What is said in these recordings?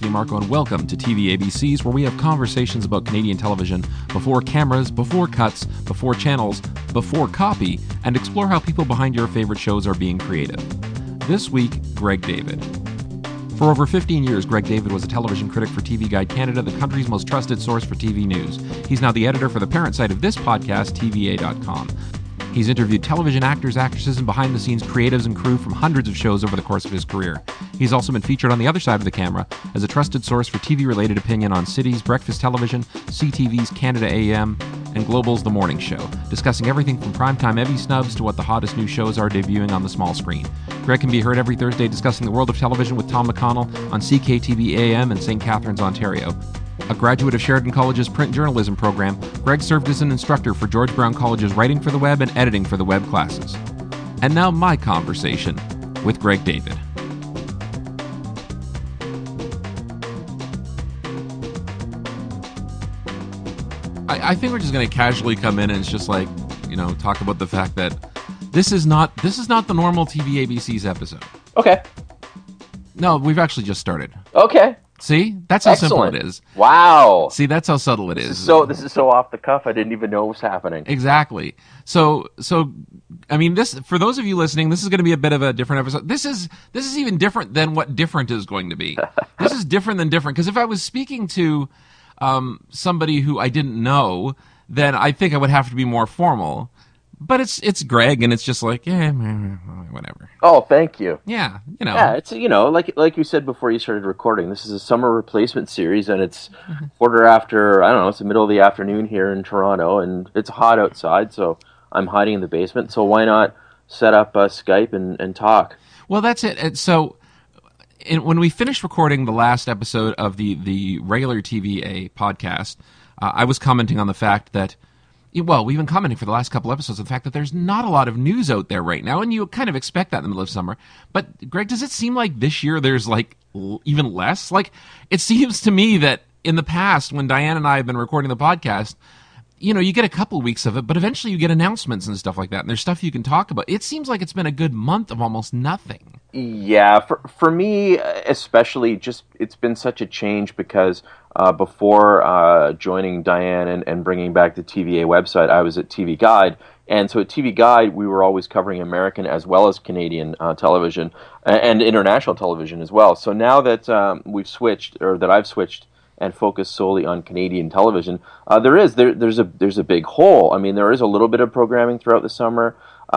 Anthony Marco, and welcome to TV ABCs, where we have conversations about Canadian television before cameras, before cuts, before channels, before copy, and explore how people behind your favorite shows are being creative. This week, Greg David. For over 15 years, Greg David was a television critic for TV Guide Canada, the country's most trusted source for TV news. He's now the editor for the parent site of this podcast, TVA.com. He's interviewed television actors, actresses, and behind-the-scenes creatives and crew from hundreds of shows over the course of his career. He's also been featured on the other side of the camera as a trusted source for TV-related opinion on City's Breakfast Television, CTV's Canada AM, and Global's The Morning Show, discussing everything from primetime Evie snubs to what the hottest new shows are debuting on the small screen. Greg can be heard every Thursday discussing the world of television with Tom McConnell on CKTV AM in St. Catharines, Ontario. A graduate of Sheridan College's print journalism program, Greg served as an instructor for George Brown College's Writing for the Web and Editing for the Web classes. And now my conversation with Greg David. I think we're just going to casually come in and it's just like, talk about the fact that this is not the normal TV ABCs episode. Okay. No, we've actually just started. Okay. See? That's how Excellent. simple it is. Wow. See, that's how subtle it is. This is so off the cuff. I didn't even know it was happening. Exactly. So I mean, this, for those of you listening, this is going to be a bit of a different episode. This is even different than what different is going to be. This is different than different, because if I was speaking to somebody who I didn't know, then I think I would have to be more formal. But it's Greg, and it's just like, yeah, whatever. Oh, thank you. Yeah, Yeah, it's like you said before you started recording. This is a summer replacement series, and it's quarter after. I don't know. It's the middle of the afternoon here in Toronto, and it's hot outside. So I'm hiding in the basement. So why not set up Skype and talk? Well, that's it. And so when we finished recording the last episode of the regular TVA podcast, I was commenting on the fact that. Well, we've been commenting for the last couple episodes on the fact that there's not a lot of news out there right now, and you kind of expect that in the middle of summer. But, Greg, does it seem like this year there's, even less? It seems to me that in the past, when Diane and I have been recording the podcast, you get a couple weeks of it, but eventually you get announcements and stuff like that, and there's stuff you can talk about. It seems like it's been a good month of almost nothing. Yeah, for me especially, it's been such a change because before joining Diane and bringing back the TVA website, I was at TV Guide, and so at TV Guide we were always covering American as well as Canadian television and international television as well. So now that that I've switched and focus solely on Canadian television, there's a big hole. I mean, there is a little bit of programming throughout the summer,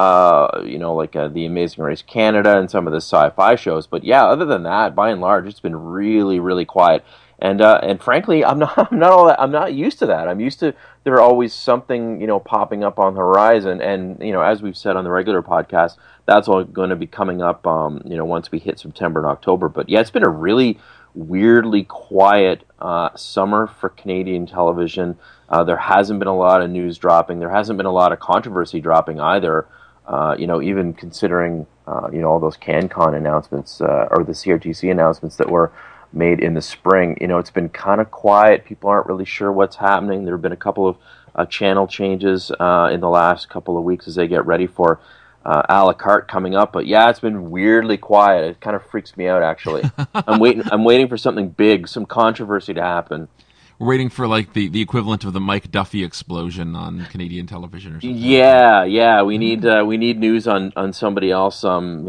The Amazing Race Canada and some of the sci-fi shows. But yeah, other than that, by and large, it's been really, really quiet. And frankly, I'm not used to that. I'm used to there always something popping up on the horizon. And as we've said on the regular podcast, that's all going to be coming up once we hit September and October. But yeah, it's been a really weirdly quiet summer for Canadian television. There hasn't been a lot of news dropping. There hasn't been a lot of controversy dropping either. Even considering all those CanCon announcements or the CRTC announcements that were made in the spring. It's been kind of quiet. People aren't really sure what's happening. There have been a couple of channel changes in the last couple of weeks as they get ready for a la carte coming up. But yeah, it's been weirdly quiet. It kind of freaks me out, actually. I'm waiting for something big, some controversy to happen. We're waiting for the equivalent of the Mike Duffy explosion on Canadian television or something. Yeah. We need news on somebody else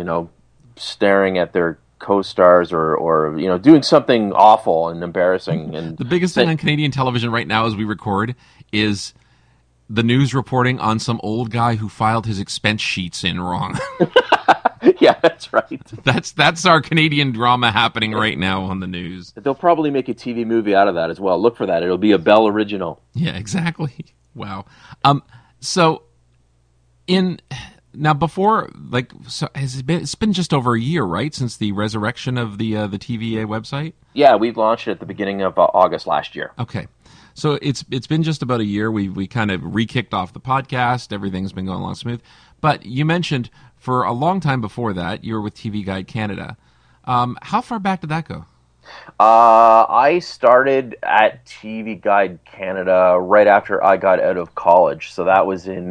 staring at their co-stars or doing something awful and embarrassing. And the biggest thing on Canadian television right now as we record is the news reporting on some old guy who filed his expense sheets in wrong. Yeah, that's right. That's our Canadian drama happening right now on the news. They'll probably make a TV movie out of that as well. Look for that. It'll be a Bell original. Yeah, exactly. Wow. It's been just over a year, right, since the resurrection of the TVA website? Yeah, we launched it at the beginning of August last year. Okay. So it's been just about a year. We kind of re-kicked off the podcast. Everything's been going along smooth. But you mentioned for a long time before that, you were with TV Guide Canada. How far back did that go? I started at TV Guide Canada right after I got out of college. So that was in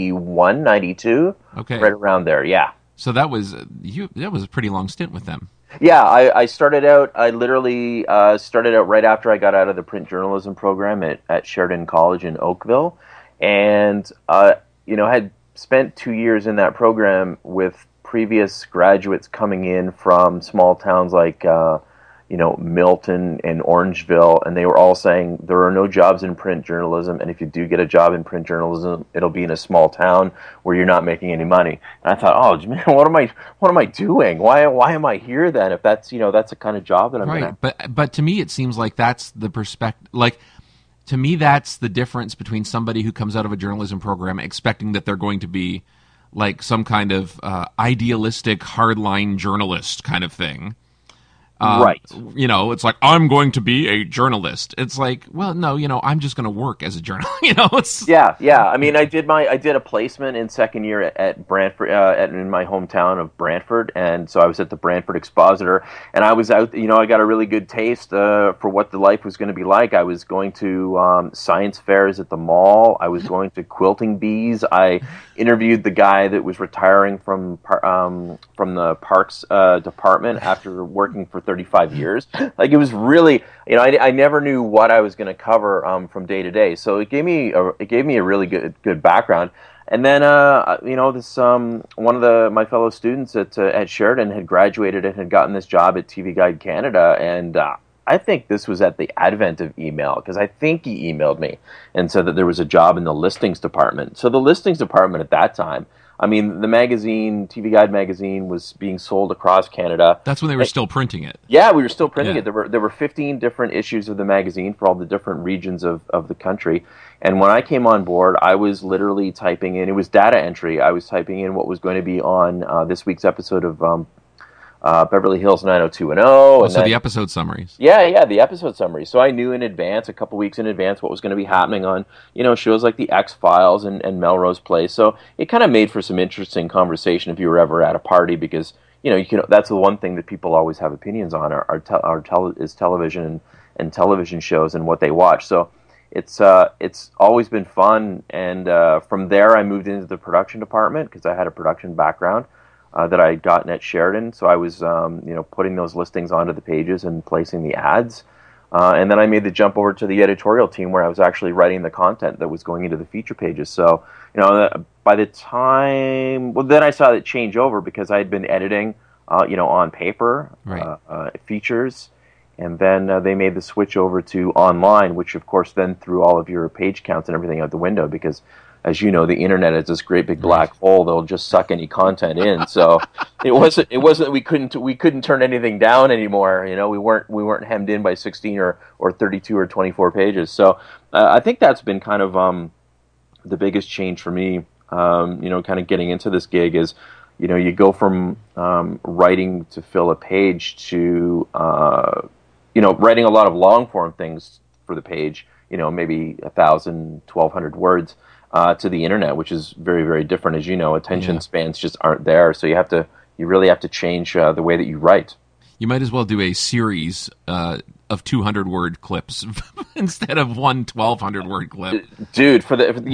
1991, 92. Okay. Right around there, yeah. So that was a pretty long stint with them. Yeah, I started out. I literally started out right after I got out of the print journalism program at Sheridan College in Oakville, and had spent 2 years in that program with previous graduates coming in from small towns like Milton and Orangeville, and they were all saying there are no jobs in print journalism, and if you do get a job in print journalism, it'll be in a small town where you're not making any money. And I thought, oh man, what am I doing? Why am I here then? If that's the kind of job that I'm Right, gonna. but to me, it seems like that's the perspective. Like, to me, that's the difference between somebody who comes out of a journalism program expecting that they're going to be like some kind of idealistic hardline journalist kind of thing. Right. It's like, I'm going to be a journalist. It's like, well, no, I'm just going to work as a journalist. It's Yeah. I mean, I did a placement in second year at Brantford, in my hometown of Brantford, and so I was at the Brantford Expositor, and I was out. I got a really good taste for what the life was going to be like. I was going to science fairs at the mall. I was going to quilting bees. I interviewed the guy that was retiring from the parks department after working for 35 years. Like, it was really, I never knew what I was going to cover from day to day. So it gave me a really good background. And then this one of my fellow students at Sheridan had graduated and had gotten this job at TV Guide Canada, and I think this was at the advent of email, because I think he emailed me and said that there was a job in the listings department. So the listings department at that time, I mean, the magazine, TV Guide magazine, was being sold across Canada. That's when they were still printing it. Yeah, we were still printing Yeah. it. There were 15 different issues of the magazine for all the different regions of the country. And when I came on board, I was literally typing in, it was data entry. I was typing in what was going to be on this week's episode of Beverly Hills 90210. So the episode summaries. Yeah, the episode summary. So I knew in advance, a couple weeks in advance, what was going to be happening on, shows like the X-Files and Melrose Place. So it kind of made for some interesting conversation if you were ever at a party, because, that's the one thing that people always have opinions on is television and television shows and what they watch. So it's always been fun. And from there, I moved into the production department because I had a production background that I had gotten at Sheridan. So I was, putting those listings onto the pages and placing the ads. And then I made the jump over to the editorial team where I was actually writing the content that was going into the feature pages. So, by the time, then I saw it change over because I had been editing, on paper, Right. Features. And then they made the switch over to online, which of course then threw all of your page counts and everything out the window because, as you know, the internet is this great big black hole that'll just suck any content in. So it wasn't we couldn't turn anything down anymore. We weren't hemmed in by 16 or 32 or 24 pages. So I think that's been kind of the biggest change for me. Kind of getting into this gig is, you go from writing to fill a page to writing a lot of long form things for the page. Maybe 1,000, 1,200 words. To the internet, which is very, very different. As you know, attention spans just aren't there, so you really have to change the way that you write. You might as well do a series of 200-word clips instead of one 1,200-word clip. Dude,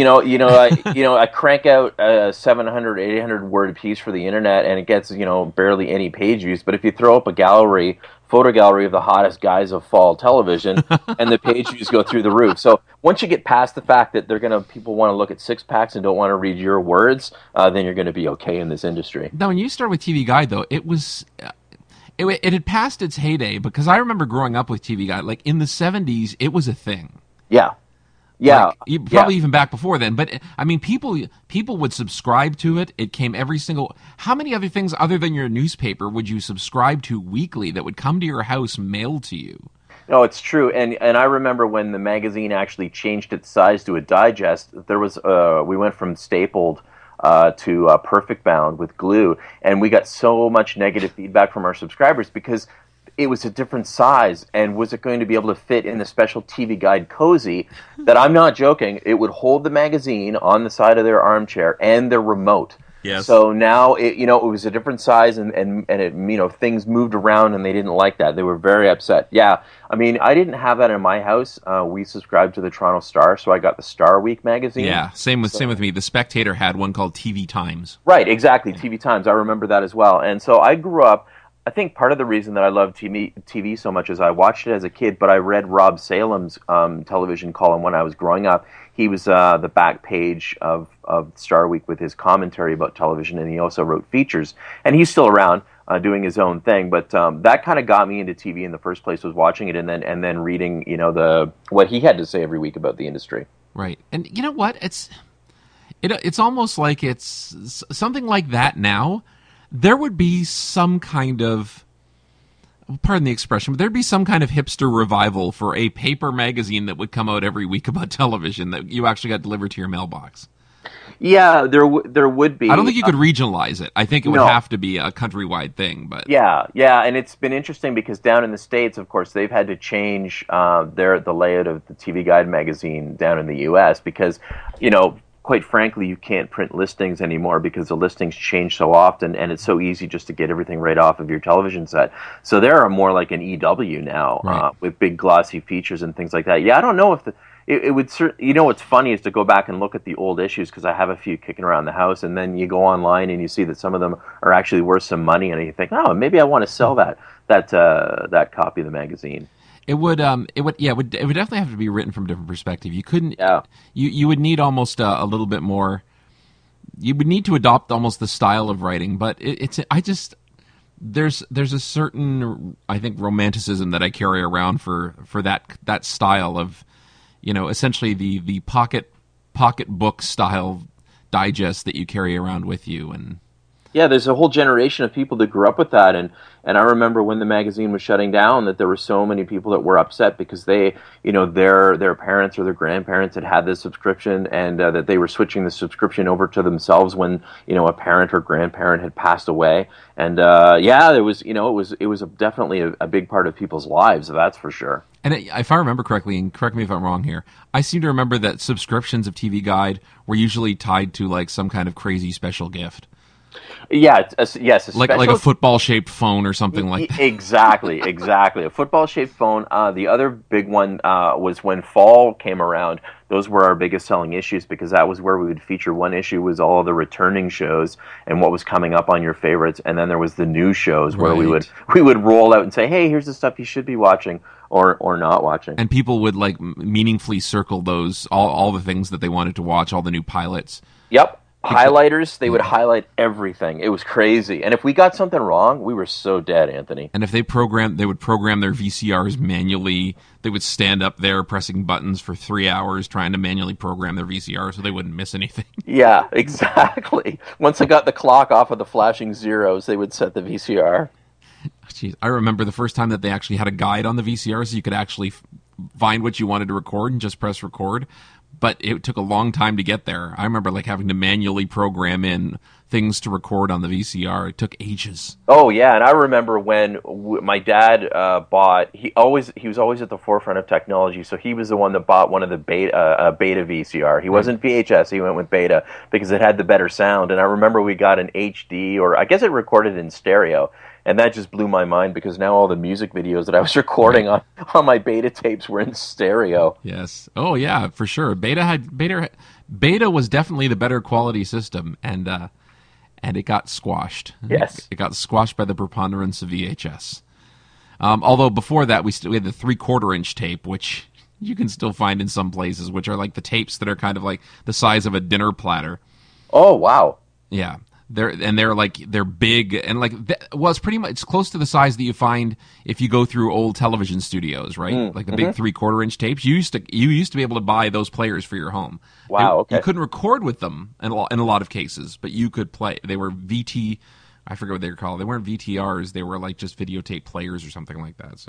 I crank out a 700, 800-word piece for the internet, and it gets barely any page views. But if you throw up a photo gallery of the hottest guys of fall television, and the page views go through the roof. So once you get past the fact that people want to look at six packs and don't want to read your words, then you're going to be okay in this industry. Now, when you started with TV Guide, though, it was. It had passed its heyday, because I remember growing up with TV Guide. Like, in the 70s, it was a thing. Yeah. Probably even back before then. But, I mean, people would subscribe to it. It came every single... How many other things other than your newspaper would you subscribe to weekly that would come to your house mailed to you? No, it's true. And I remember when the magazine actually changed its size to a digest, there was we went from stapled to Perfect Bound with glue, and we got so much negative feedback from our subscribers because it was a different size, and was it going to be able to fit in the special TV Guide cozy that, I'm not joking, it would hold the magazine on the side of their armchair and their remote. Yes. So now it was a different size, and it, things moved around, and they didn't like that. They were very upset. Yeah, I mean, I didn't have that in my house. We subscribed to the Toronto Star, so I got the Star Week magazine. Yeah, same with me. The Spectator had one called TV Times. Right, exactly. TV Times. I remember that as well. And so I grew up. I think part of the reason that I love TV so much is I watched it as a kid, but I read Rob Salem's television column when I was growing up. He was the back page of Star Week with his commentary about television, and he also wrote features. And he's still around doing his own thing. But that kind of got me into TV in the first place, was watching it and then reading, what he had to say every week about the industry. Right. And you know what? It's almost like it's something like that now. There would be some kind of, pardon the expression, but there'd be some kind of hipster revival for a paper magazine that would come out every week about television that you actually got delivered to your mailbox. Yeah, there would be. I don't think you could regionalize it. I think it would have to be a countrywide thing. But yeah, and it's been interesting because down in the States, of course, they've had to change the layout of the TV Guide magazine down in the U.S. because, quite frankly, you can't print listings anymore because the listings change so often, and it's so easy just to get everything right off of your television set. So there are more like an EW now, right, with big glossy features and things like that. Yeah, I don't know if it would. What's funny is to go back and look at the old issues, because I have a few kicking around the house, and then you go online and you see that some of them are actually worth some money, and you think, oh, maybe I want to sell that copy of the magazine. It would definitely have to be written from a different perspective. You couldn't. Yeah. You would need almost a little bit more. You would need to adopt almost the style of writing, but there's a certain, I think, romanticism that I carry around for that style of, essentially the pocket book style digest that you carry around with you. And yeah, there's a whole generation of people that grew up with that, and I remember when the magazine was shutting down that there were so many people that were upset because they, their parents or their grandparents had this subscription, and that they were switching the subscription over to themselves when, a parent or grandparent had passed away, and there was, it was definitely a big part of people's lives, that's for sure. And if I remember correctly, and correct me if I'm wrong here, I seem to remember that subscriptions of TV Guide were usually tied to like some kind of crazy special gift. Yeah, yes, like a football-shaped phone or something like that. Exactly. A football-shaped phone. The other big one was when fall came around. Those were our biggest selling issues because that was where we would feature. One issue was all of the returning shows and what was coming up on your favorites, and then there was the new shows where we would roll out and say, hey, here's the stuff you should be watching or not watching. And people would like meaningfully circle those all the things that they wanted to watch, all the new pilots. Yep. Highlighters, they would highlight everything. It was crazy. And if we got something wrong, we were so dead, Anthony. And if they would program their VCRs manually. They would stand up there pressing buttons for 3 hours trying to manually program their VCR so they wouldn't miss anything. Yeah, exactly. Once they got the clock off of the flashing zeros, they would set the VCR. Jeez, I remember the first time that they actually had a guide on the VCR so you could actually find what you wanted to record and just press record. But it took a long time to get there. I remember like having to manually program in things to record on the VCR. It took ages. Oh yeah, and I remember when my dad bought. He was always at the forefront of technology. So he was the one that bought one of the beta VCR. He wasn't VHS. He went with beta because it had the better sound. And I remember we got an HD, or I guess it recorded in stereo. And that just blew my mind because now all the music videos that I was recording on my beta tapes were in stereo. Yes. Oh yeah, for sure. Beta was definitely the better quality system, and it got squashed. Yes. It got squashed by the preponderance of VHS. Although before that we had the 3/4 inch tape, which you can still find in some places, which are like the tapes that are kind of like the size of a dinner platter. Oh wow. Yeah. They're big and it's pretty much, it's close to the size that you find if you go through old television studios, right? Like the big 3/4 inch tapes. You used to be able to buy those players for your home. Wow. Okay. You couldn't record with them in a lot of cases, but you could play. They were VT. I forget what they were called. They weren't VTRs. They were like just videotape players or something like that.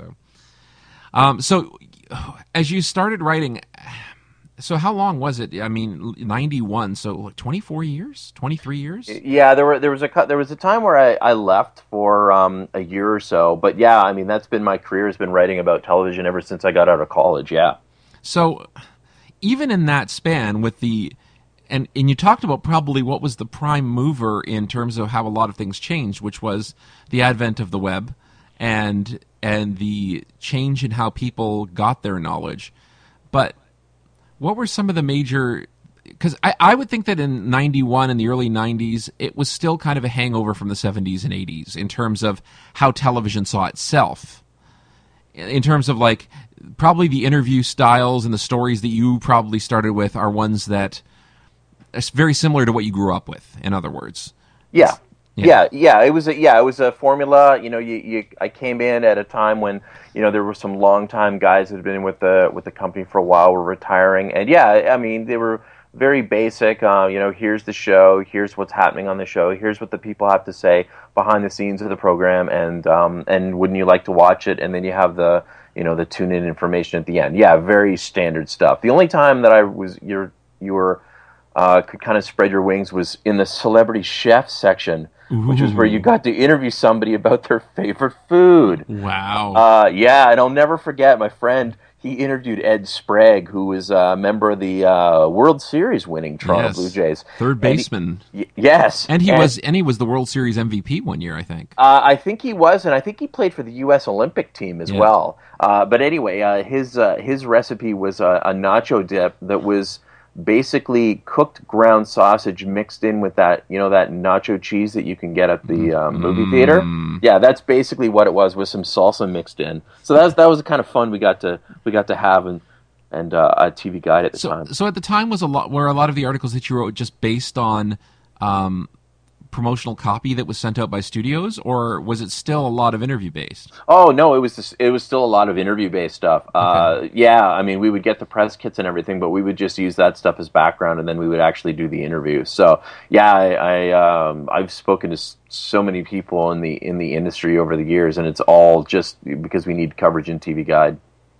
So as you started writing. So how long was it? I mean, 91. So like 24 years, 23 years. Yeah, there was a time where I left for a year or so. But yeah, I mean that's been my career, has been writing about television ever since I got out of college. Yeah. So even in that span, with and you talked about probably what was the prime mover in terms of how a lot of things changed, which was the advent of the web and the change in how people got their knowledge, but. What were some of the major because I would think that in 91 and the early 90s, it was still kind of a hangover from the 70s and 80s in terms of how television saw itself. In terms of, like, probably the interview styles and the stories that you probably started with are ones that are very similar to what you grew up with, in other words. Yeah. It was a formula. You know, I came in at a time when, you know, there were some longtime guys that had been with the company for a while, were retiring, and I mean, they were very basic. You know, here's the show, here's what's happening on the show, here's what the people have to say behind the scenes of the program, and wouldn't you like to watch it? And then you have the, you know, the tune-in information at the end. Yeah, very standard stuff. The only time that you were could kind of spread your wings was in the celebrity chef section, which was where you got to interview somebody about their favorite food. Wow. Yeah, and I'll never forget my friend. He interviewed Ed Sprague, who was a member of the World Series winning Toronto Blue Jays, third baseman. Yes, and he was the World Series MVP one year, I think. I think he was, and I think he played for the U.S. Olympic team as well. But anyway, his recipe was a nacho dip that was basically cooked ground sausage mixed in with that, you know, that nacho cheese that you can get at the movie theater. Yeah, that's basically what it was, with some salsa mixed in. So that was the kind of fun we got to have and a TV Guide at the time. So at the time were a lot of the articles that you wrote just based on promotional copy that was sent out by studios, or was it still a lot of interview based? Oh no, it was still a lot of interview based stuff. Okay. Yeah, I mean, we would get the press kits and everything, but we would just use that stuff as background, and then we would actually do the interview. So yeah, I've spoken to so many people in the industry over the years, and it's all just because we need coverage in TV Guide.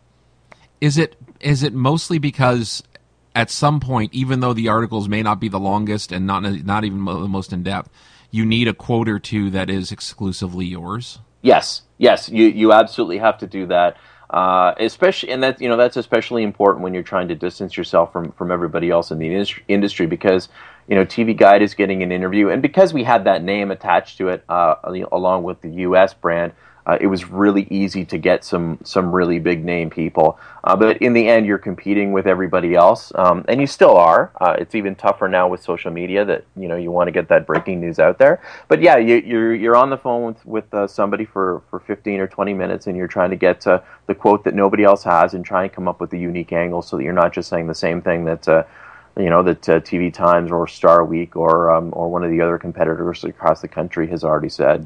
Is it mostly because at some point, even though the articles may not be the longest and not even the most in depth, you need a quote or two that is exclusively yours? Yes, you absolutely have to do that. Especially, and that, you know, that's especially important when you're trying to distance yourself from everybody else in the industry, because, you know, TV Guide is getting an interview, and because we had that name attached to it, along with the U.S. brand. It was really easy to get some really big name people, but in the end, you're competing with everybody else, and you still are. It's even tougher now with social media, that, you know, you want to get that breaking news out there. But yeah, you're on the phone with somebody for 15 or 20 minutes, and you're trying to get to the quote that nobody else has, and try and come up with a unique angle, so that you're not just saying the same thing that TV Times or Star Week or one of the other competitors across the country has already said.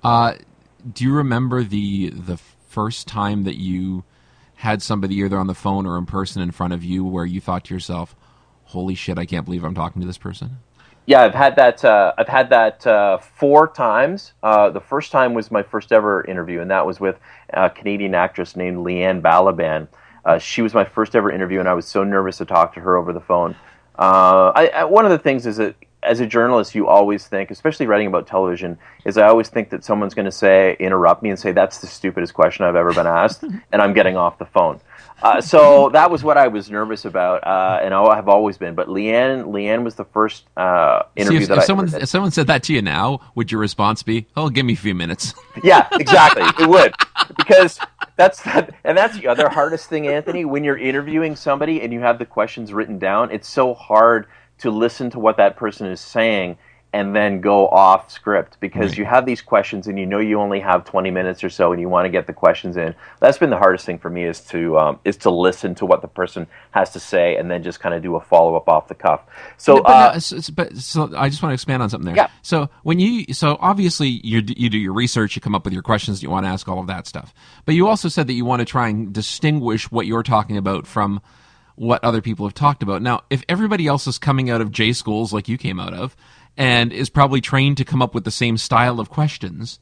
Do you remember the first time that you had somebody either on the phone or in person in front of you where you thought to yourself, "Holy shit, I can't believe I'm talking to this person"? Yeah, I've had that 4 times. The first time was my first ever interview, and that was with a Canadian actress named Leanne Balaban. She was my first ever interview, and I was so nervous to talk to her over the phone. One of the things is that, as a journalist, you always think, especially writing about television, is I always think that someone's going to interrupt me and say, "That's the stupidest question I've ever been asked," and I'm getting off the phone. So that was what I was nervous about, and I have always been. But Leanne was the first interview if someone said that to you now, would your response be, "Oh, give me a few minutes"? Yeah, exactly. It would, because that's the other hardest thing, Anthony. When you're interviewing somebody and you have the questions written down, it's so hard to listen to what that person is saying and then go off script, because right. You have these questions and you know you only have 20 minutes or so, and you want to get the questions in. That's been the hardest thing for me, is to listen to what the person has to say and then just kind of do a follow-up off the cuff. So, so I just want to expand on something there. Yeah. So obviously you do your research, you come up with your questions, you want to ask all of that stuff. But you also said that you want to try and distinguish what you're talking about from what other people have talked about. Now, if everybody else is coming out of J schools like you came out of, and is probably trained to come up with the same style of questions,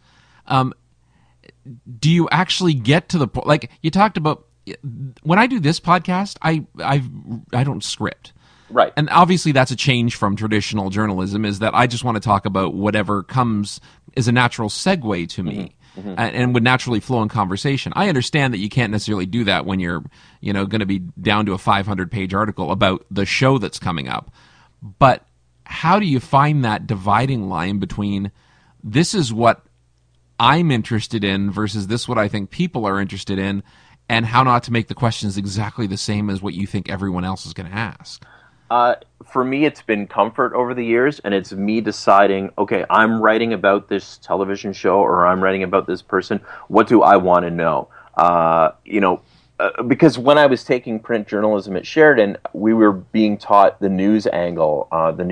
do you actually get to the point? Like you talked about, when I do this podcast, I don't script. Right. And obviously that's a change from traditional journalism, is that I just want to talk about whatever comes as a natural segue to me. Mm-hmm. And would naturally flow in conversation. I understand that you can't necessarily do that when you're, going to be down to a 500-page article about the show that's coming up. But how do you find that dividing line between this is what I'm interested in versus this what I think people are interested in, and how not to make the questions exactly the same as what you think everyone else is going to ask? For me, it's been comfort over the years, and it's me deciding, okay, I'm writing about this television show or I'm writing about this person. What do I want to know? Because when I was taking print journalism at Sheridan, we were being taught the news angle,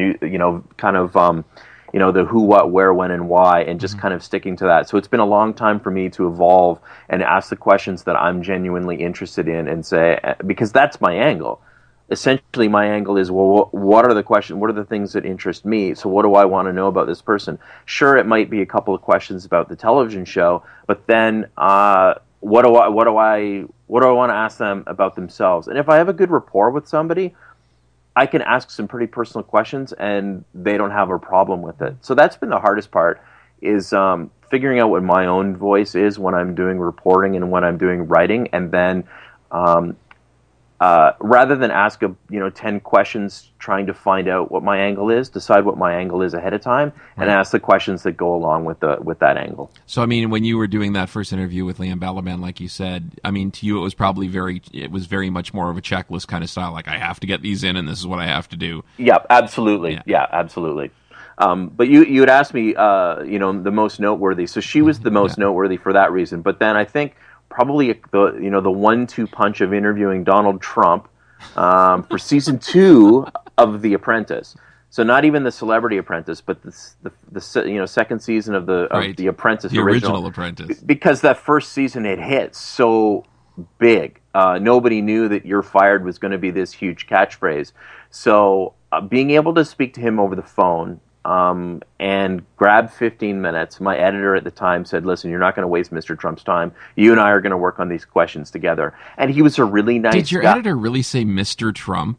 the who, what, where, when, and why, and just kind of sticking to that. So it's been a long time for me to evolve and ask the questions that I'm genuinely interested in, and say, because that's my angle. Essentially, my angle is, well, what are the questions? What are the things that interest me? So, what do I want to know about this person? Sure, it might be a couple of questions about the television show, but then what do I want to ask them about themselves? And if I have a good rapport with somebody, I can ask some pretty personal questions, and they don't have a problem with it. So that's been the hardest part, is figuring out what my own voice is when I'm doing reporting and when I'm doing writing, and then rather than ask 10 questions trying to find out what my angle is, decide what my angle is ahead of time, and ask the questions that go along with that angle. So, I mean, when you were doing that first interview with Liam Balaban, like you said, I mean, to you it was very much more of a checklist kind of style, like I have to get these in and this is what I have to do. Yeah, absolutely. Yeah, absolutely. But you had asked me, the most noteworthy. So she was the most noteworthy for that reason. But then I think probably the 1-2 punch of interviewing Donald Trump for season 2 of The Apprentice. So not even the Celebrity Apprentice, but the second season of the Apprentice, the original Apprentice. Because that first season it hit so big. Nobody knew that "you're fired" was going to be this huge catchphrase. So being able to speak to him over the phone and grab 15 minutes. My editor at the time said, "Listen, you're not going to waste Mr. Trump's time. You and I are going to work on these questions together." And he was a really nice guy. Did your editor really say Mr. Trump?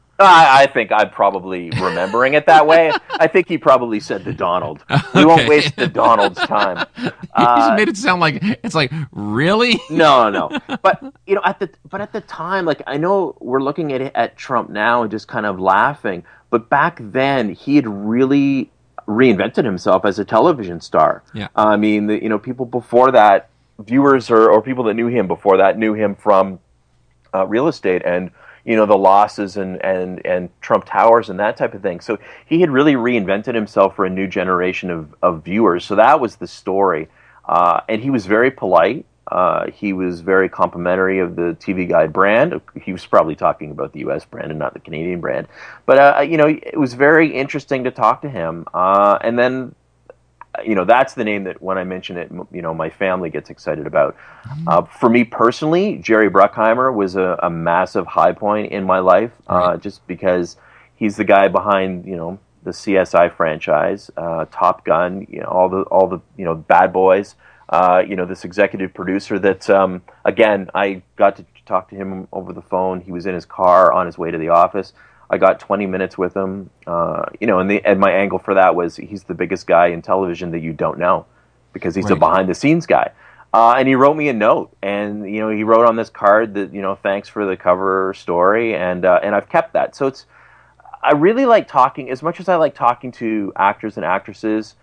I think I'm probably remembering it that way. I think he probably said to Donald. We won't waste the Donald's time. You just made it sound like it's like, really? No. But at the time, like, I know we're looking at Trump now and just kind of laughing, but back then he had really reinvented himself as a television star. Yeah. I mean, people before that, viewers or people that knew him before that knew him from real estate and the losses and Trump Towers and that type of thing. So he had really reinvented himself for a new generation of viewers. So that was the story. And he was very polite. He was very complimentary of the TV Guide brand. He was probably talking about the U.S. brand and not the Canadian brand. But, it was very interesting to talk to him. And then, that's the name that when I mention it, my family gets excited about. For me personally, Jerry Bruckheimer was a massive high point in my life, just because he's the guy behind, the CSI franchise, Top Gun, all the Bad Boys, this executive producer that, again, I got to talk to him over the phone. He was in his car on his way to the office. I got 20 minutes with him, and my angle for that was he's the biggest guy in television that you don't know, because he's a behind-the-scenes guy. And he wrote me a note, and he wrote on this card that thanks for the cover story, and I've kept that. So I really like talking, as much as I like talking to actors and actresses.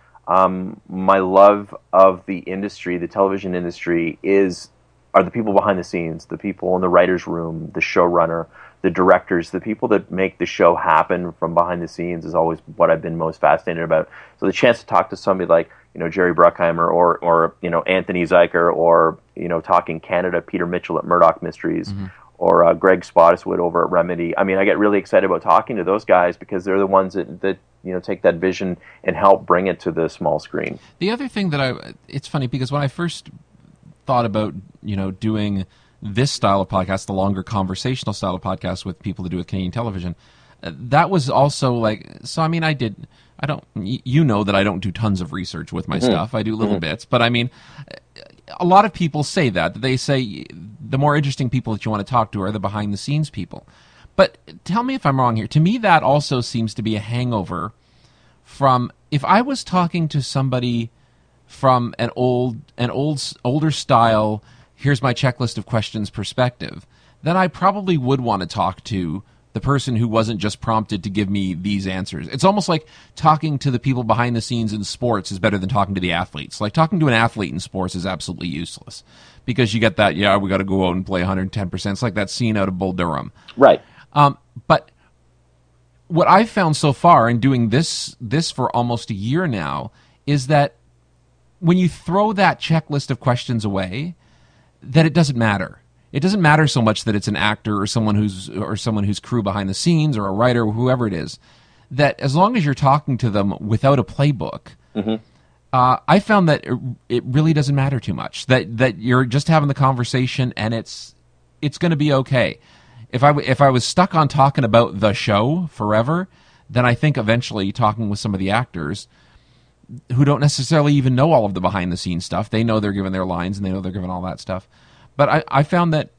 My love of the industry, the television industry, are the people behind the scenes, the people in the writer's room, the showrunner, the directors, the people that make the show happen from behind the scenes is always what I've been most fascinated about. So the chance to talk to somebody like, Jerry Bruckheimer or Anthony Zuiker, or, talking Canada, Peter Mitchell at Murdoch Mysteries, or Greg Spottiswoode over at Remedy. I mean, I get really excited about talking to those guys because they're the ones that take that vision and help bring it to the small screen. The other thing it's funny because when I first thought about, doing this style of podcast, the longer conversational style of podcast with people to do with Canadian television, that was also like, so I mean, I don't that I don't do tons of research with my stuff. I do little bits, but I mean, a lot of people say that. They say the more interesting people that you want to talk to are the behind the scenes people. But tell me if I'm wrong here. To me, that also seems to be a hangover from, if I was talking to somebody from an older style, here's my checklist of questions perspective, then I probably would want to talk to the person who wasn't just prompted to give me these answers. It's almost like talking to the people behind the scenes in sports is better than talking to the athletes. Like, talking to an athlete in sports is absolutely useless because you get that, we got to go out and play 110%. It's like that scene out of Bull Durham. Right. But what I've found so far in doing this for almost a year now is that when you throw that checklist of questions away, that it doesn't matter. It doesn't matter so much that it's an actor or someone who's crew behind the scenes or a writer or whoever it is. That as long as you're talking to them without a playbook, I found that it really doesn't matter too much. That you're just having the conversation and it's going to be okay. If I was stuck on talking about the show forever, then I think eventually talking with some of the actors who don't necessarily even know all of the behind the scenes stuff. They know they're given their lines and they know they're given all that stuff. But I found that,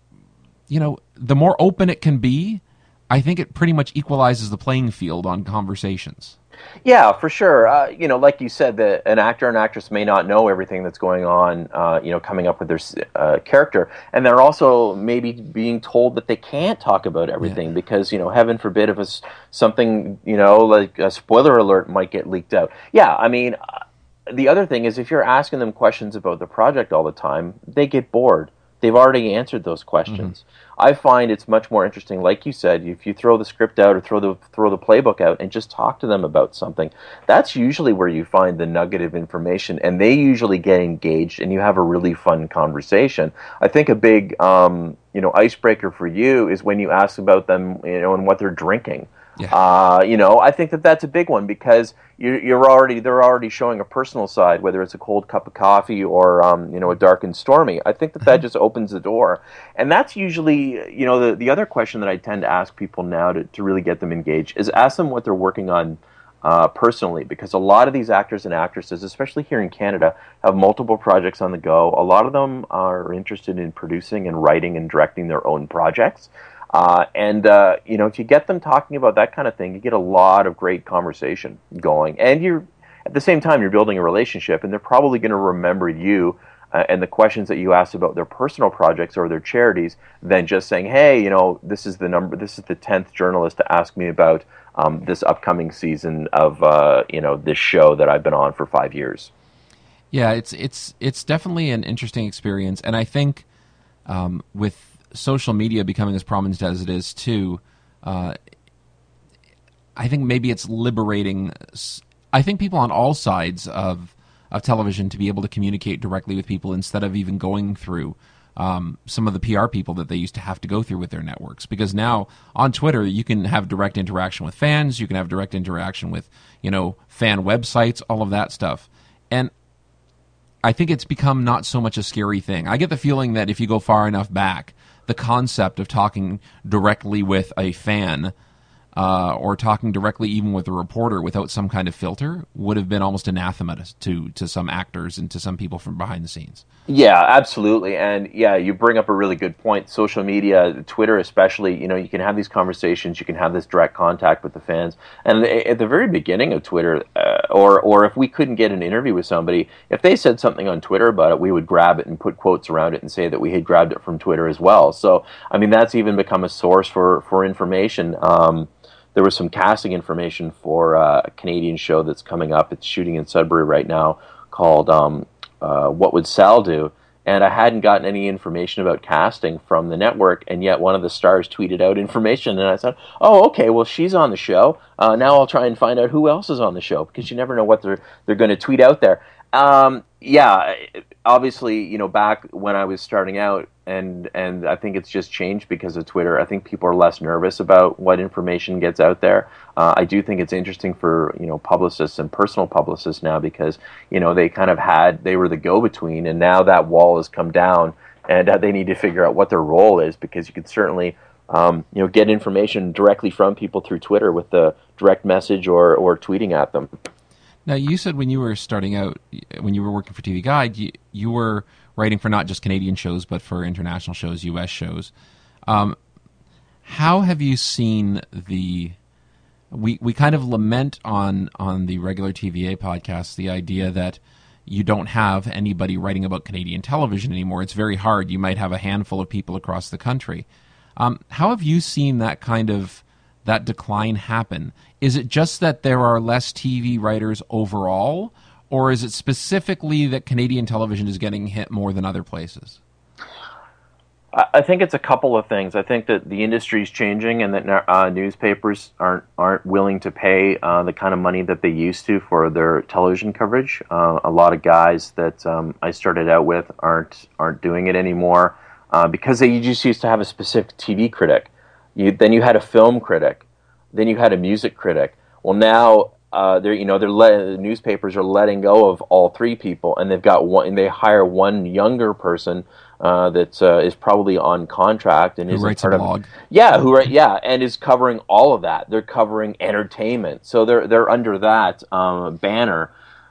the more open it can be, I think it pretty much equalizes the playing field on conversations. Yeah, for sure. Like you said, an actor and actress may not know everything that's going on, coming up with their character. And they're also maybe being told that they can't talk about everything because, heaven forbid if it's something, like a spoiler alert might get leaked out. Yeah, I mean, the other thing is if you're asking them questions about the project all the time, they get bored. They've already answered those questions. I find it's much more interesting, like you said, if you throw the script out or throw the playbook out and just talk to them about something, that's usually where you find the nugget of information, and they usually get engaged, and you have a really fun conversation. I think a big, icebreaker for you is when you ask about them, and what they're drinking. Yeah. I think that's a big one because they're already showing a personal side, whether it's a cold cup of coffee or a dark and stormy. I think that just opens the door, and that's usually the other question that I tend to ask people now to really get them engaged is ask them what they're working on personally, because a lot of these actors and actresses, especially here in Canada, have multiple projects on the go. A lot of them are interested in producing and writing and directing their own projects. If you get them talking about that kind of thing, you get a lot of great conversation going. And at the same time, you're building a relationship, and they're probably going to remember you and the questions that you asked about their personal projects or their charities than just saying, hey, this is the 10th journalist to ask me about this upcoming season of, this show that I've been on for 5 years. Yeah, it's definitely an interesting experience. And I think with social media becoming as prominent as it is too, I think maybe it's liberating. I think people on all sides of television to be able to communicate directly with people instead of even going through some of the PR people that they used to have to go through with their networks. Because now on Twitter, you can have direct interaction with fans, you can have direct interaction with fan websites, all of that stuff, and I think it's become not so much a scary thing. I get the feeling that if you go far enough back, the concept of talking directly with a fan or talking directly even with a reporter without some kind of filter would have been almost anathema to some actors and to some people from behind the scenes. Yeah, absolutely. And yeah, you bring up a really good point. Social media, Twitter especially, you can have these conversations, you can have this direct contact with the fans. And at the very beginning of Twitter, or if we couldn't get an interview with somebody, if they said something on Twitter about it, we would grab it and put quotes around it and say that we had grabbed it from Twitter as well. So, I mean, that's even become a source for information. There was some casting information for a Canadian show that's coming up. It's shooting in Sudbury right now called What Would Sal Do? And I hadn't gotten any information about casting from the network, and yet one of the stars tweeted out information, and I said, oh, okay, well, she's on the show. Now I'll try and find out who else is on the show, because you never know what they're going to tweet out there. Obviously, back when I was starting out, and I think it's just changed because of Twitter. I think people are less nervous about what information gets out there. I do think it's interesting for publicists and personal publicists now because they were the go-between, and now that wall has come down, and they need to figure out what their role is, because you could certainly get information directly from people through Twitter with the direct message or tweeting at them. Now, you said when you were starting out, when you were working for TV Guide, you were writing for not just Canadian shows, but for international shows, U.S. shows. How have you seen we kind of lament on the regular TVA podcast the idea that you don't have anybody writing about Canadian television anymore. It's very hard. You might have a handful of people across the country. How have you seen that decline happen? Is it just that there are less TV writers overall, or is it specifically that Canadian television is getting hit more than other places? I think it's a couple of things. I think that the industry is changing, and that newspapers aren't willing to pay the kind of money that they used to for their television coverage. A lot of guys that I started out with aren't doing it anymore because they just used to have a specific TV critic. Then you had a film critic, then you had a music critic. Well, now the newspapers are letting go of all three people, and they've got one, and they hire one younger person that is probably on contract and who writes a blog. And is covering all of that. They're covering entertainment, so they're under that banner.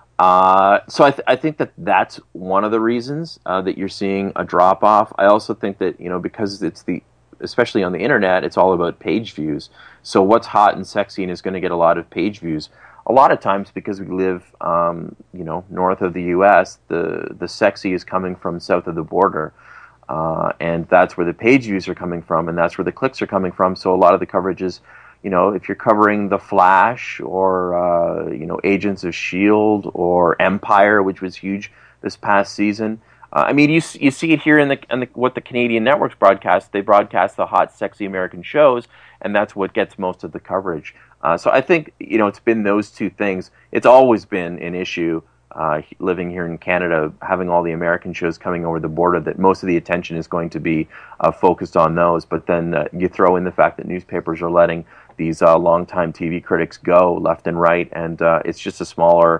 So I think that's one of the reasons that you're seeing a drop off. I also think that because especially on the internet, it's all about page views. So what's hot and sexy and is going to get a lot of page views. A lot of times, because we live, north of the U.S., the sexy is coming from south of the border, and that's where the page views are coming from, and that's where the clicks are coming from. So a lot of the coverage is, if you're covering The Flash or Agents of S.H.I.E.L.D. or Empire, which was huge this past season. You see it here in what the Canadian networks broadcast. They broadcast the hot, sexy American shows, and that's what gets most of the coverage. So I think it's been those two things. It's always been an issue living here in Canada, having all the American shows coming over the border, that most of the attention is going to be focused on those. But then you throw in the fact that newspapers are letting these longtime TV critics go left and right, and it's just a smaller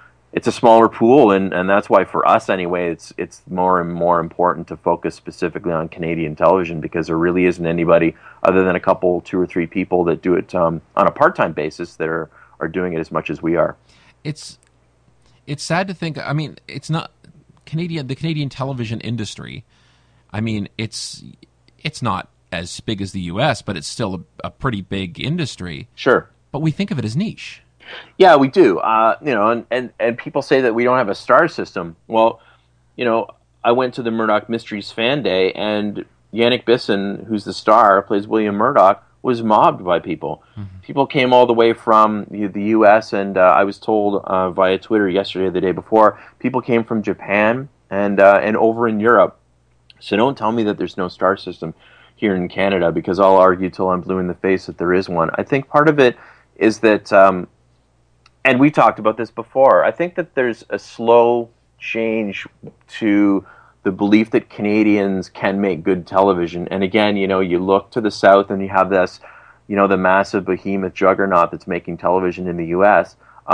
pool, and that's why for us anyway, it's more and more important to focus specifically on Canadian television, because there really isn't anybody other than a couple, 2 or 3 people that do it on a part-time basis that are doing it as much as we are. It's sad to think. I mean, it's not the Canadian television industry. I mean, it's not as big as the U.S., but it's still a pretty big industry. Sure, but we think of it as niche. Yeah, we do. And people say that we don't have a star system. Well, I went to the Murdoch Mysteries fan day, and Yannick Bisson, who's the star, plays William Murdoch, was mobbed by people. Mm-hmm. People came all the way from the U.S., and I was told via Twitter yesterday, the day before, people came from Japan and over in Europe. So don't tell me that there's no star system here in Canada, because I'll argue till I'm blue in the face that there is one. I think part of it is that... and we talked about this before. I think that there's a slow change to the belief that Canadians can make good television. And again, you look to the south and you have this, the massive behemoth juggernaut that's making television in the U.S.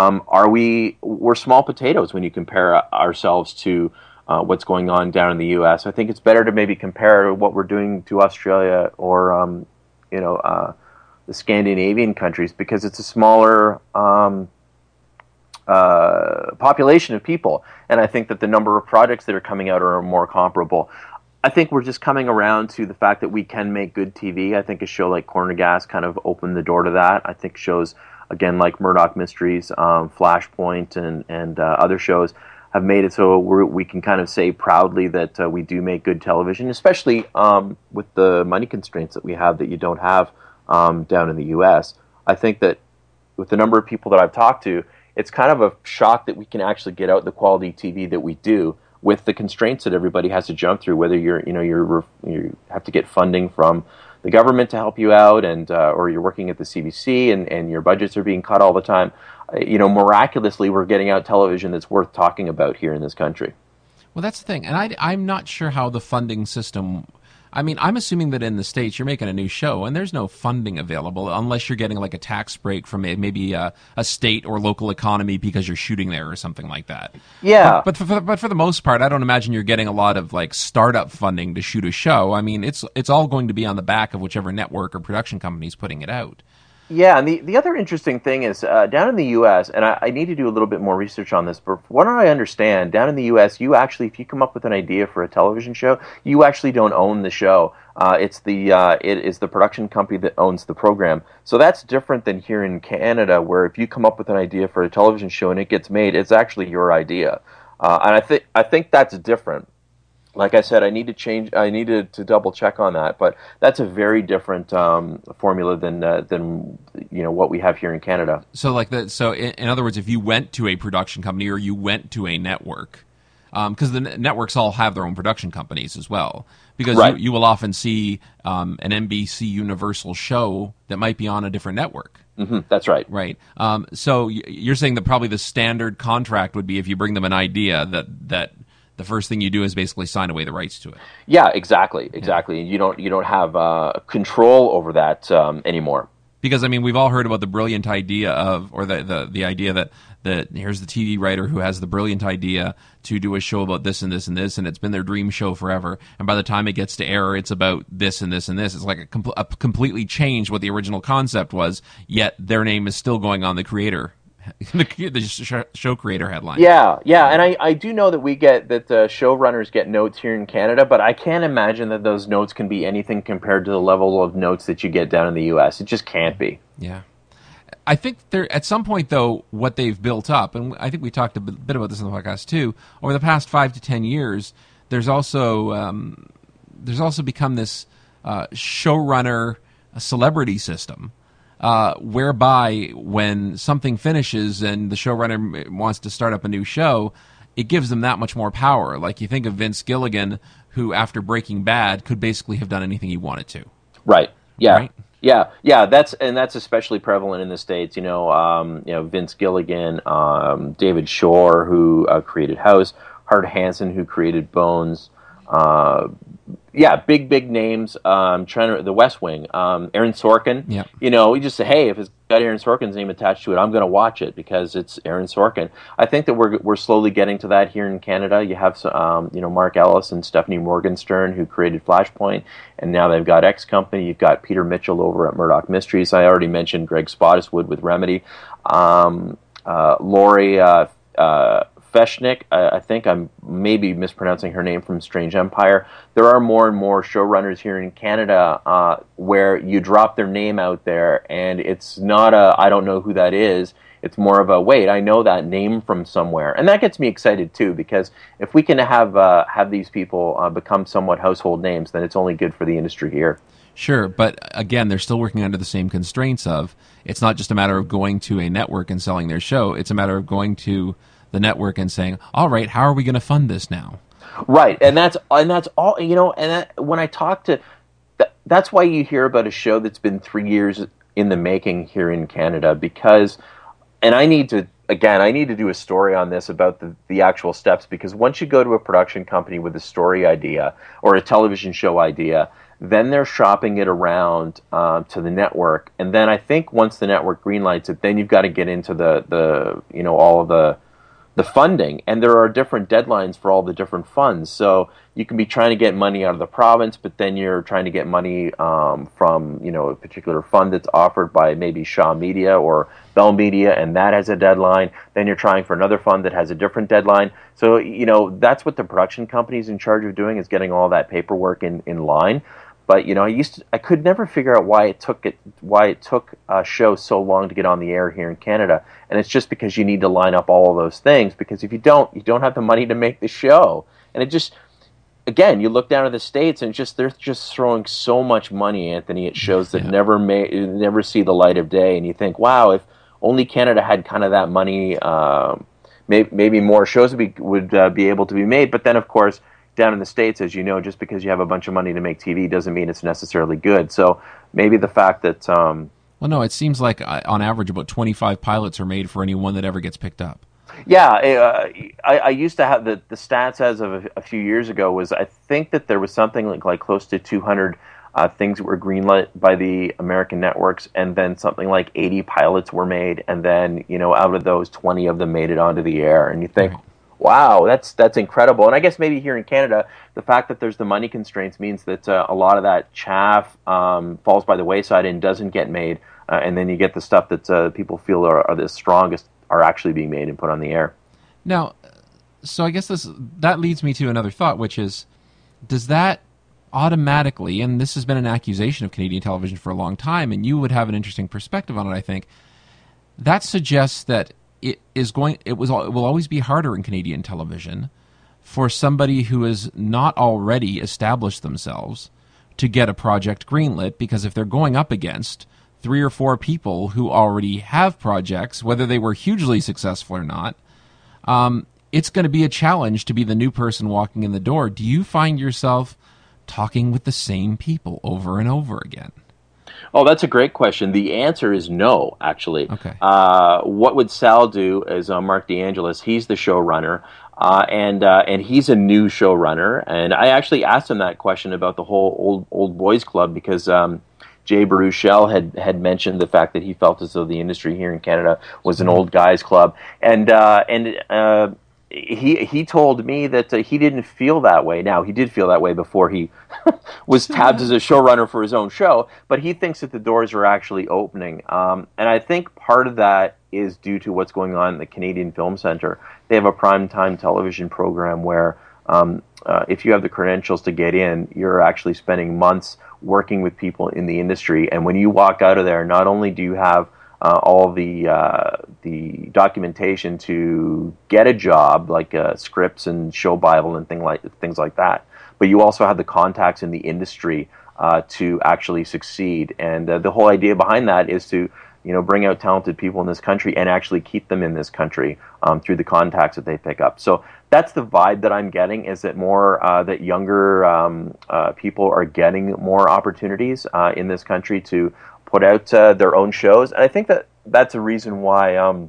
We're small potatoes when you compare ourselves to what's going on down in the U.S. I think it's better to maybe compare what we're doing to Australia or, the Scandinavian countries, because it's a smaller... population of people, and I think that the number of projects that are coming out are more comparable. I think we're just coming around to the fact that we can make good TV. I think a show like Corner Gas kind of opened the door to that. I think shows, again, like Murdoch Mysteries, Flashpoint, and other shows have made it so we can kind of say proudly that we do make good television, especially with the money constraints that we have that you don't have down in the U.S. I think that with the number of people that I've talked to, it's kind of a shock that we can actually get out the quality TV that we do with the constraints that everybody has to jump through. Whether you have to get funding from the government to help you out, and or you're working at the CBC and your budgets are being cut all the time. Miraculously, we're getting out television that's worth talking about here in this country. Well, that's the thing, and I'm not sure how the funding system. I mean, I'm assuming that in the States you're making a new show and there's no funding available unless you're getting like a tax break from maybe a state or local economy because you're shooting there or something like that. Yeah. But for the most part, I don't imagine you're getting a lot of like startup funding to shoot a show. I mean, it's all going to be on the back of whichever network or production company is putting it out. Yeah, and the other interesting thing is down in the U.S., and I need to do a little bit more research on this, but from what I understand, down in the U.S., you actually, if you come up with an idea for a television show, you actually don't own the show. It is the production company that owns the program. So that's different than here in Canada, where if you come up with an idea for a television show and it gets made, it's actually your idea. And I think that's different. Like I said, I needed to double check on that, but that's a very different formula than what we have here in Canada. So in other words, if you went to a production company or you went to a network, because the networks all have their own production companies as well, Because Right. you will often see an NBC Universal show that might be on a different network. That's right. Right. So you're saying that probably the standard contract would be if you bring them an idea that the first thing you do is basically sign away the rights to it. Yeah, exactly. You don't have control over that anymore. Because I mean, we've all heard about the brilliant idea of, or the idea that here's the TV writer who has the brilliant idea to do a show about this and this and this, and it's been their dream show forever. And by the time it gets to air, it's about this and this and this. It's like a completely changed what the original concept was. Yet their name is still going on the creator, the show creator headline. Yeah, and I do know that showrunners get notes here in Canada, but I can't imagine that those notes can be anything compared to the level of notes that you get down in the U.S. It just can't be. Yeah. I think at some point, though, what they've built up, and I think we talked a bit about this on the podcast too, over the past 5 to 10 years, there's also become this showrunner celebrity system, whereby when something finishes and the showrunner wants to start up a new show, it gives them that much more power. Like you think of Vince Gilligan, who after Breaking Bad could basically have done anything he wanted to. Right. Yeah. Right? Yeah. That's especially prevalent in the States. Vince Gilligan, David Shore, who created House, Hart Hanson, who created Bones. Big names. The West Wing. Aaron Sorkin. Yeah. We just say, hey, if it's got Aaron Sorkin's name attached to it, I'm going to watch it because it's Aaron Sorkin. I think that we're slowly getting to that here in Canada. You have Mark Ellis and Stephanie Morgenstern, who created Flashpoint, and now they've got X Company. You've got Peter Mitchell over at Murdoch Mysteries. I already mentioned Greg Spottiswoode with Remedy. Laurie Feshnick, I think I'm maybe mispronouncing her name, from Strange Empire. There are more and more showrunners here in Canada where you drop their name out there, and it's not I don't know who that is. It's more of a, wait, I know that name from somewhere. And that gets me excited, too, because if we can have these people become somewhat household names, then it's only good for the industry here. Sure, but again, they're still working under the same constraints of, it's not just a matter of going to a network and selling their show. It's a matter of going to the network and saying, all right, how are we going to fund this now? Right, and that's all, when I talk to, that's why you hear about a show that's been 3 years in the making here in Canada, because, and I need to do a story on this about the actual steps, because once you go to a production company with a story idea or a television show idea, then they're shopping it around to the network, and then I think once the network greenlights it, then you've got to get into all of the funding, and there are different deadlines for all the different funds. So you can be trying to get money out of the province, but then you're trying to get money from a particular fund that's offered by maybe Shaw Media or Bell Media, and that has a deadline. Then you're trying for another fund that has a different deadline. So that's what the production company is in charge of doing, is getting all that paperwork in line. But I could never figure out why it took a show so long to get on the air here in Canada, and it's just because you need to line up all of those things. Because if you don't have the money to make the show, and it just, again, you look down at the States, and they're just throwing so much money, Anthony, at shows that never see the light of day, and you think, wow, if only Canada had kind of that money, maybe more shows would be able to be made. But then, of course, down in the States, as you know, just because you have a bunch of money to make TV doesn't mean it's necessarily good. So maybe the fact that... Well, no, it seems like on average about 25 pilots are made for any one that ever gets picked up. Yeah, I used to have the stats as of a few years ago was, I think that there was something like close to 200 things that were greenlit by the American networks, and then something like 80 pilots were made, and then, out of those, 20 of them made it onto the air. And you think... Right. Wow, that's incredible. And I guess maybe here in Canada, the fact that there's the money constraints means that a lot of that chaff falls by the wayside and doesn't get made, and then you get the stuff that people feel are the strongest are actually being made and put on the air. Now, so I guess that leads me to another thought, which is, does that automatically, and this has been an accusation of Canadian television for a long time, and you would have an interesting perspective on it, I think, that suggests that it will always be harder in Canadian television for somebody who has not already established themselves to get a project greenlit, because if they're going up against 3 or 4 people who already have projects, whether they were hugely successful or not, it's going to be a challenge to be the new person walking in the door. Do you find yourself talking with the same people over and over again? Oh, that's a great question. The answer is no, actually. Okay. What would Sal do is Mark DeAngelis, he's the showrunner, and he's a new showrunner. And I actually asked him that question about the whole old boys club because Jay Baruchel had mentioned the fact that he felt as though the industry here in Canada was an old guys club, and he told me that he didn't feel that way. Now, he did feel that way before he was tabbed as a showrunner for his own show, but he thinks that the doors are actually opening. And I think part of that is due to what's going on in the Canadian Film Centre. They have a primetime television program where if you have the credentials to get in, you're actually spending months working with people in the industry. And when you walk out of there, not only do you have all the documentation to get a job, like scripts and show Bible and things like that, but you also have the contacts in the industry to actually succeed. And the whole idea behind that is to bring out talented people in this country and actually keep them in this country through the contacts that they pick up. So that's the vibe that I'm getting, is that more that younger people are getting more opportunities in this country to put out their own shows. And I think that that's a reason why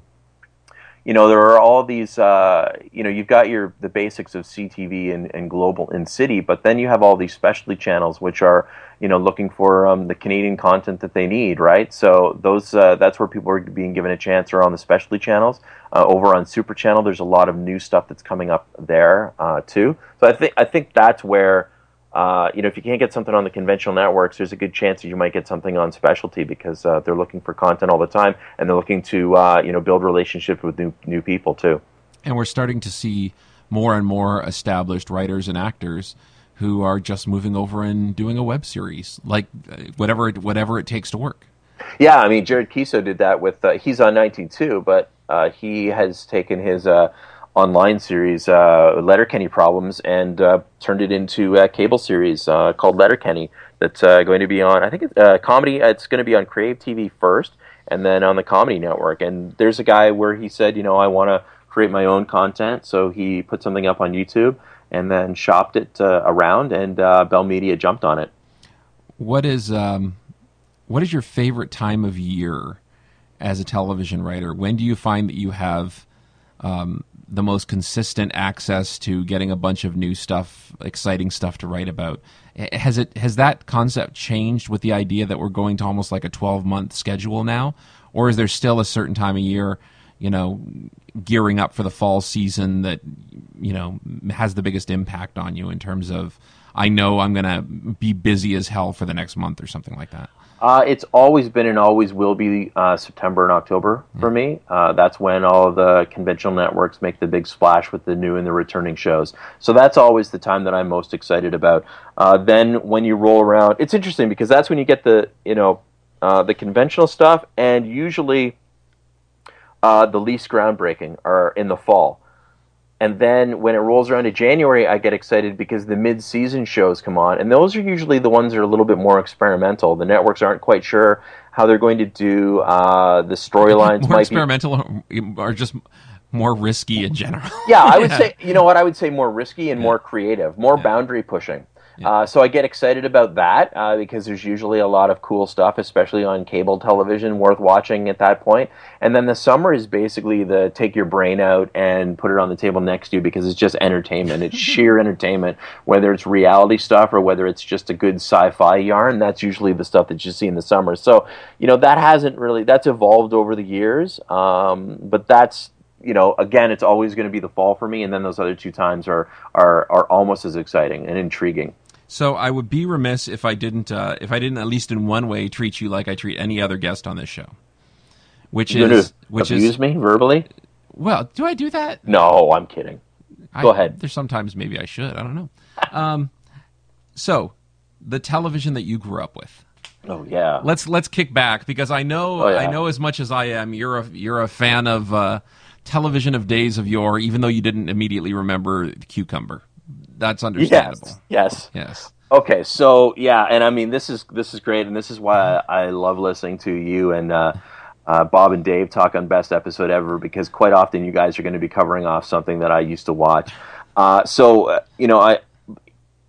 there are all these you've got the basics of CTV and Global in City, but then you have all these specialty channels which are looking for the Canadian content that they need, right? So those that's where people are being given a chance, are on the specialty channels. Over on Super Channel, there's a lot of new stuff that's coming up there too. So I think that's where if you can't get something on the conventional networks, there's a good chance that you might get something on specialty, because they're looking for content all the time, and they're looking to build relationships with new people too. And we're starting to see more and more established writers and actors who are just moving over and doing a web series, like whatever it takes to work. Yeah, I mean, Jared Kiso did that with he's on 19 but he has taken his online series, Letterkenny Problems, and turned it into a cable series called Letterkenny that's going to be on, I think it's comedy. It's going to be on Crave TV first, and then on the Comedy Network. And there's a guy where he said, I want to create my own content, so he put something up on YouTube and then shopped it around, and Bell Media jumped on it. What is your favorite time of year as a television writer? When do you find that you have the most consistent access to getting a bunch of new stuff, exciting stuff to write about? Has that concept changed with the idea that we're going to almost like a 12-month schedule now? Or is there still a certain time of year, gearing up for the fall season that, has the biggest impact on you in terms of, I know I'm going to be busy as hell for the next month or something like that? It's always been and always will be September and October for me. That's when all of the conventional networks make the big splash with the new and the returning shows. So that's always the time that I'm most excited about. Then when you roll around, it's interesting because that's when you get the conventional stuff, and usually the least groundbreaking are in the fall. And then when it rolls around to January, I get excited because the mid-season shows come on, and those are usually the ones that are a little bit more experimental. The networks aren't quite sure how they're going to do the storylines. More experimental or just more risky in general? Yeah, I would say, I would say more risky and more creative, more boundary pushing. Yeah. So I get excited about that because there's usually a lot of cool stuff, especially on cable television, worth watching at that point. And then the summer is basically the take your brain out and put it on the table next to you, because it's just entertainment. It's sheer entertainment, whether it's reality stuff or whether it's just a good sci-fi yarn. That's usually the stuff that you see in the summer. So, that's evolved over the years. But that's, again, it's always going to be the fall for me. And then those other two times are almost as exciting and intriguing. So I would be remiss if I didn't at least in one way treat you like I treat any other guest on this show, which is abuse me verbally. Well, do I do that? No, I'm kidding. Go ahead. There's sometimes maybe I should. I don't know. So the television that you grew up with. Oh yeah. Let's kick back, because I know I know as much as I am. You're a fan of television of days of yore, even though you didn't immediately remember the Cucumber. That's understandable. Yes. Okay, so yeah, and I mean this is great, and this is why I love listening to you and Bob and Dave talk on Best Episode Ever, because quite often you guys are going to be covering off something that I used to watch.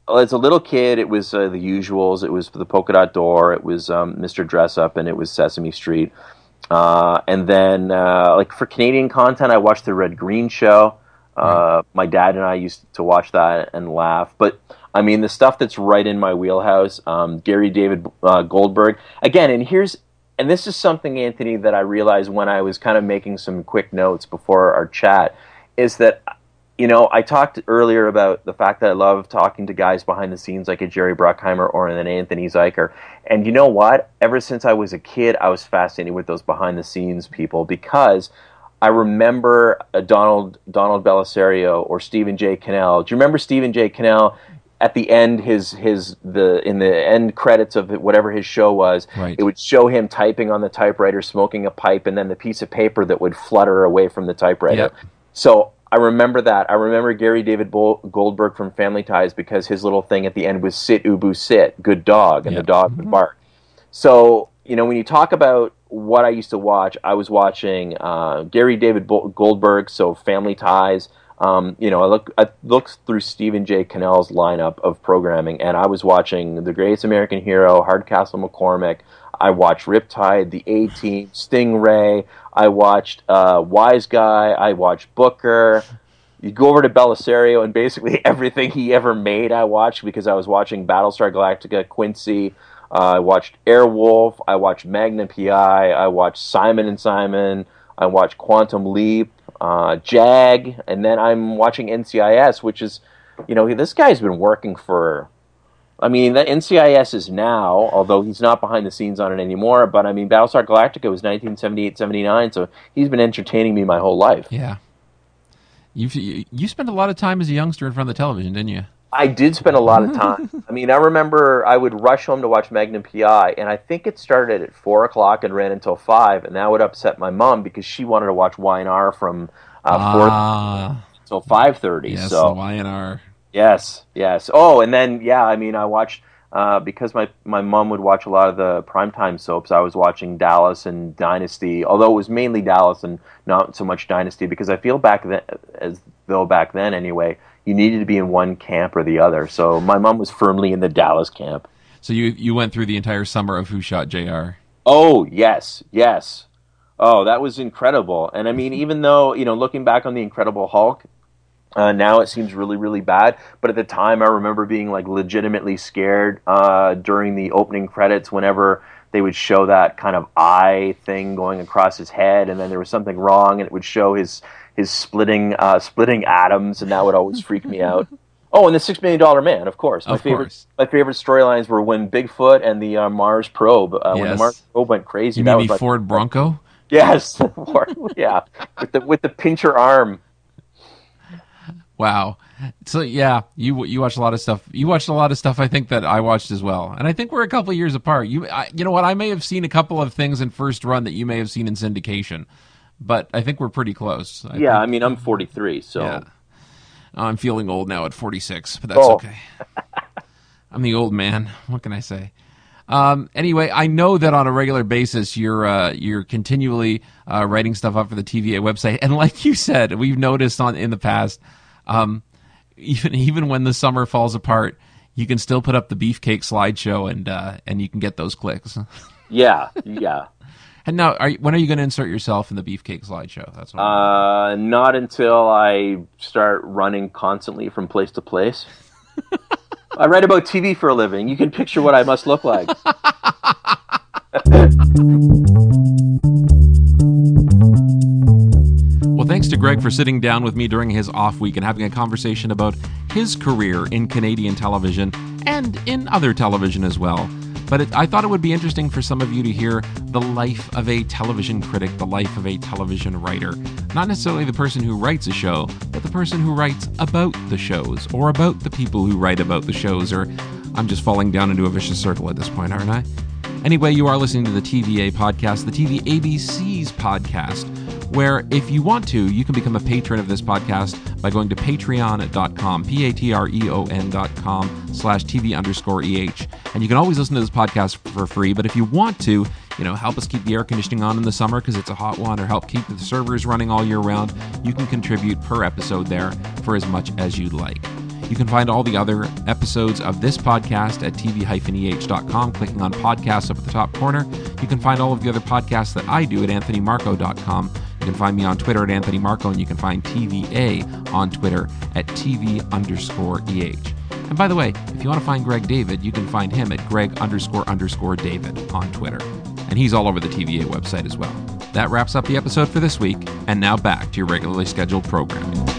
as a little kid, it was the usuals. It was the Polka Dot Door. It was Mr. Dress Up, and it was Sesame Street. And then, like for Canadian content, I watched the Red Green Show. My dad and I used to watch that and laugh. But I mean, the stuff that's right in my wheelhouse, Gary David Goldberg. Again, and this is something, Anthony, that I realized when I was kind of making some quick notes before our chat, is that, you know, I talked earlier about the fact that I love talking to guys behind the scenes like a Jerry Bruckheimer or an Anthony Zeicher. And you know what? Ever since I was a kid, I was fascinated with those behind the scenes people, because I remember Donald Bellisario or Stephen J. Cannell. Do you remember Stephen J. Cannell? At the end, in the end credits of whatever his show was, Right. It would show him typing on the typewriter, smoking a pipe, and then the piece of paper that would flutter away from the typewriter. Yep. So I remember that. I remember Gary David Goldberg from Family Ties, because his little thing at the end was "Sit, Ubu, sit, good dog," and the dog would bark. So, you know, when you talk about what I used to watch, I was watching Gary David Goldberg, so Family Ties. You know, I looked through Stephen J. Cannell's lineup of programming, and I was watching The Greatest American Hero, Hardcastle McCormick. I watched Riptide, The A-Team, Stingray. I watched Wise Guy. I watched Booker. You go over to Bellisario, and basically everything he ever made I watched, because I was watching Battlestar Galactica, Quincy. I watched Airwolf. I watched Magnum P.I. I watched Simon and Simon. I watched Quantum Leap. JAG, and then I'm watching NCIS, which is, you know, this guy's been working for, I mean, the NCIS is now, although he's not behind the scenes on it anymore, but I mean, Battlestar Galactica was 1978-79, so he's been entertaining me my whole life. Yeah. You spent a lot of time as a youngster in front of the television, didn't you? I did spend a lot of time. I mean, I remember I would rush home to watch Magnum P.I., and I think it started at 4 o'clock and ran until 5, and that would upset my mom because she wanted to watch Y&R from 4 until 5:30. Yes, so, the Y&R. Yes. Oh, and then, yeah, I mean, I watched, because my mom would watch a lot of the primetime soaps, I was watching Dallas and Dynasty, although it was mainly Dallas and not so much Dynasty, because I feel back then anyway, you needed to be in one camp or the other. So my mom was firmly in the Dallas camp. So you went through the entire summer of Who Shot JR? Oh, yes. Oh, that was incredible. And I mean, even though, you know, looking back on The Incredible Hulk, now it seems really, really bad. But at the time, I remember being like legitimately scared during the opening credits whenever they would show that kind of eye thing going across his head, and then there was something wrong, and it would show his splitting atoms, and that would always freak me out. Oh, and the $6 Million Man, of course. My favorite storylines were when Bigfoot and the Mars probe. When the Mars probe went crazy. You mean the Ford Bronco? Yes, yeah, with the pincher arm. Wow. So yeah, you watched a lot of stuff. You watched a lot of stuff I think that I watched as well. And I think we're a couple of years apart. You know what? I may have seen a couple of things in first run that you may have seen in syndication. But I think we're pretty close. I mean, I'm 43, so... Yeah. I'm feeling old now at 46, but that's okay. I'm the old man. What can I say? Anyway, I know that on a regular basis you're continually writing stuff up for the TVA website, and like you said, we've noticed in the past, even when the summer falls apart, you can still put up the Beefcake slideshow, and you can get those clicks. Yeah. And now, when are you going to insert yourself in the Beefcake slideshow? That's what not until I start running constantly from place to place. I write about TV for a living. You can picture what I must look like. Well, thanks to Greg for sitting down with me during his off week and having a conversation about his career in Canadian television and in other television as well. But I thought it would be interesting for some of you to hear the life of a television critic, the life of a television writer. Not necessarily the person who writes a show, but the person who writes about the shows, or about the people who write about the shows, or I'm just falling down into a vicious circle at this point, aren't I? Anyway, you are listening to the TVA podcast, the TV ABC's podcast, where if you want to, you can become a patron of this podcast by going to patreon.com, patreon.com/TV_EH. And you can always listen to this podcast for free, but if you want to, help us keep the air conditioning on in the summer because it's a hot one, or help keep the servers running all year round, you can contribute per episode there for as much as you'd like. You can find all the other episodes of this podcast at tv-eh.com, clicking on podcasts up at the top corner. You can find all of the other podcasts that I do at anthonymarco.com. You can find me on Twitter at Anthony Marco, and you can find TVA on Twitter at TV_EH. And by the way, if you want to find Greg David, you can find him at Greg__David on Twitter. And he's all over the TVA website as well. That wraps up the episode for this week, and now back to your regularly scheduled programming.